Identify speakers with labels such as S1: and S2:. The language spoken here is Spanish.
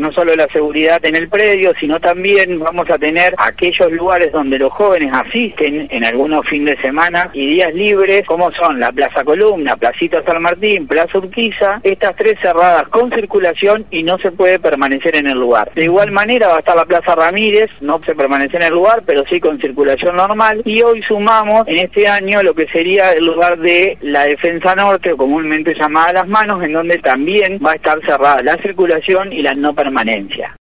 S1: no solo la seguridad en el predio, sino también vamos a tener aquellos lugares donde los jóvenes asisten en algunos fines de semana y días libres, como son la Plaza Columna, Placita San Martín, Plaza Urquiza, estas tres cerradas con circulación y no se puede permanecer en el lugar. De igual manera va a estar la Plaza Ramírez, no se permanece en el lugar, pero sí con circulación normal, y hoy sumamos en este año lo que sería el lugar de la Defensa Norte, o comúnmente llamada Las Manos, en donde también va a estar cerrada la circulación y la no permanencia.